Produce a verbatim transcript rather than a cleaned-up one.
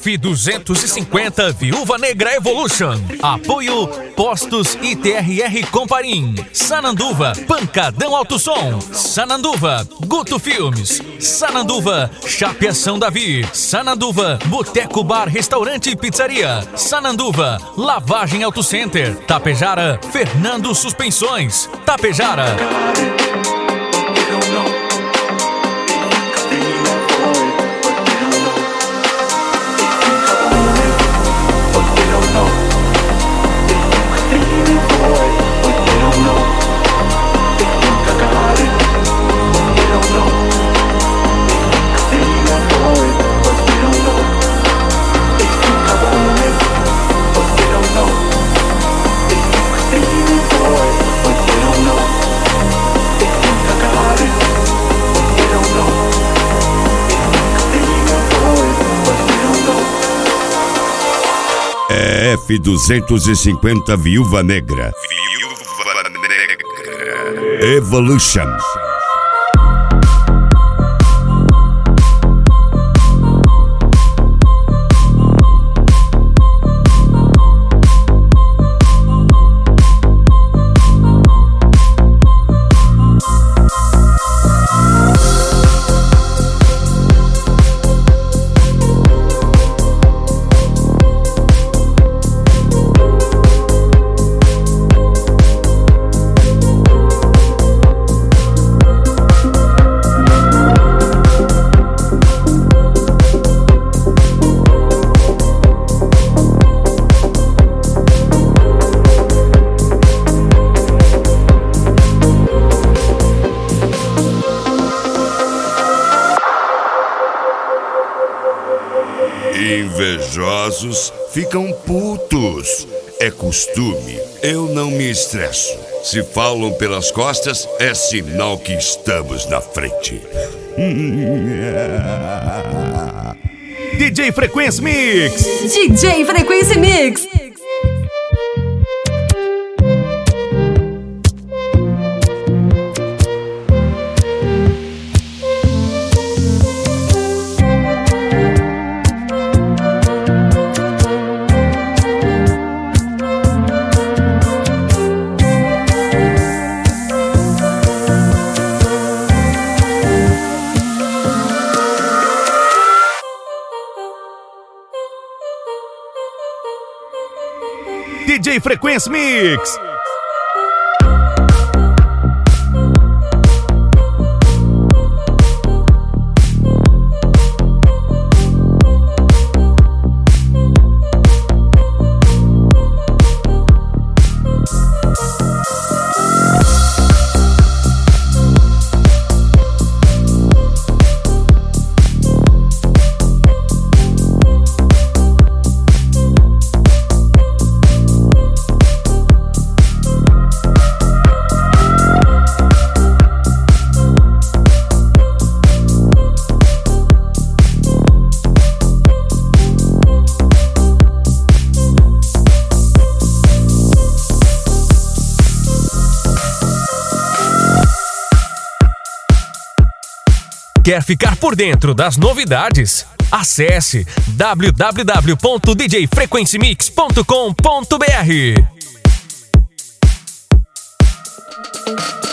F duzentos e cinquenta Viúva Negra Evolution. Apoio Postos I T R R Comparim, Sananduva, Pancadão Alto Som, Sananduva, Guto Filmes, Sananduva, Chapeação Davi, Sananduva, Boteco Bar Restaurante e Pizzaria, Sananduva, Lavagem Auto Center, Tapejara, Fernando Suspensões, Tapejara. É F duzentos e cinquenta Viúva Negra. Viúva Negra Evolution. Invejosos ficam putos. É costume. Eu não me estresso. Se falam pelas costas, é sinal que estamos na frente. D J Frequência Mix. D J Frequência Mix. D J Frequência Mix. Quer ficar por dentro das novidades? Acesse w w w ponto d j frequency mix ponto com ponto b r.